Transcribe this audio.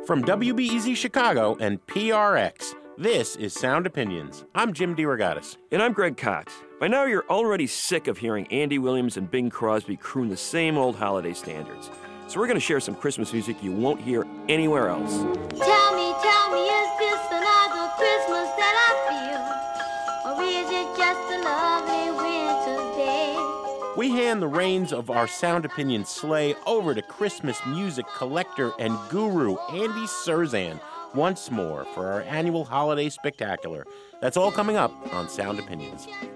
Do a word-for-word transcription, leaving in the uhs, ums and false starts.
From W B E Z Chicago and P R X, this is Sound Opinions. I'm Jim DeRogatis. And I'm Greg Cox. By now, you're already sick of hearing Andy Williams and Bing Crosby croon the same old holiday standards. So we're going to share some Christmas music you won't hear anywhere else. Tell me, tell me, is this another Christmas that I feel? Or is it just a lovely winter's day? We hand the reins of our Sound Opinion sleigh over to Christmas music collector and guru Andy Cirzan once more for our annual holiday spectacular. That's all coming up on Sound Opinions.